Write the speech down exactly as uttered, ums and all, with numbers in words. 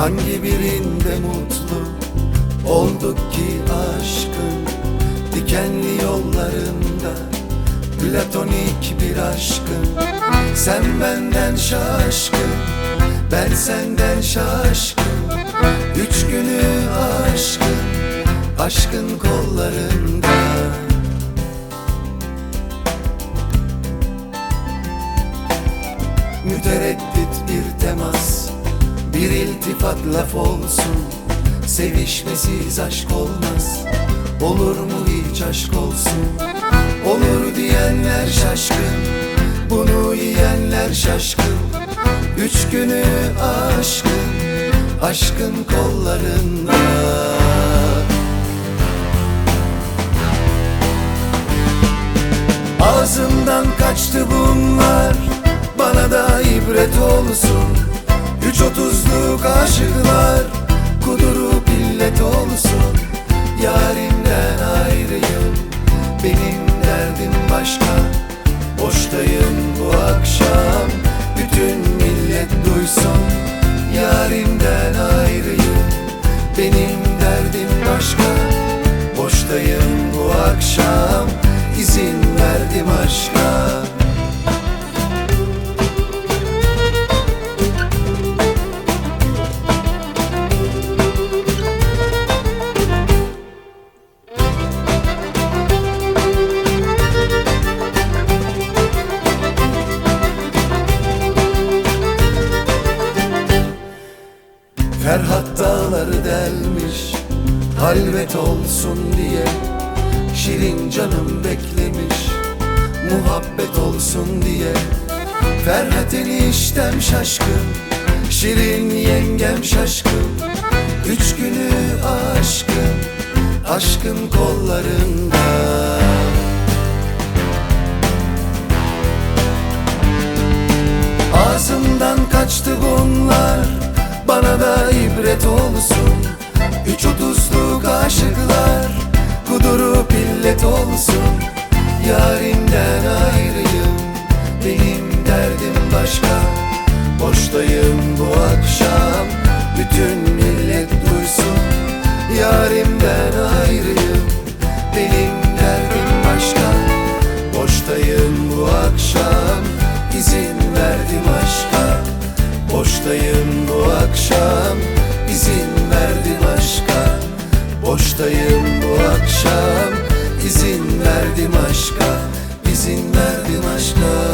Hangi birinde mutlu olduk ki aşkın dikenli yollarında, platonik bir aşkın. Sen benden şaşkın, ben senden şaşkın. Üç günü aşkın, aşkın kollarında. Mütereddit bir temas, bir iltifat laf olsun. Sevişmesiz aşk olmaz, olur mu hiç aşk olsun? Olur diyenler şaşkın, bunu yiyenler şaşkın. Üç günü aşkın, aşkın kollarında. Ağzımdan kaçtı bunlar, bana da ibret olsun. Üç otuzluk aşıklar, kudurup illet olsun. Yarimden ayrıyım, benim derdim başka. Boştayım bu akşam, bütün millet duysun. Yarimden ayrıyım, benim derdim başka. Boştayım bu akşam, izin verdim aşka. Ferhat dağları delmiş, halvet olsun diye. Şirin canım beklemiş, muhabbet olsun diye. Ferhat eniştem şaşkın, Şirin yengem şaşkın. Üç günü aşkın, aşkın kollarında. Ağzımdan kaçtı bunlar, bana da ibret olsun. Üç otuzluk aşıklar, kudurup illet olsun. Yarimden ayrıyım, benim derdim başka. Boştayım bu akşam, bütün millet duysun. Yarimden ayrıyım, benim derdim başka. Boştayım bu akşam, izin verdim aşka. Boştayım bu akşam, izin verdim aşka. Boştayım bu akşam, izin verdim aşka. İzin verdim aşka.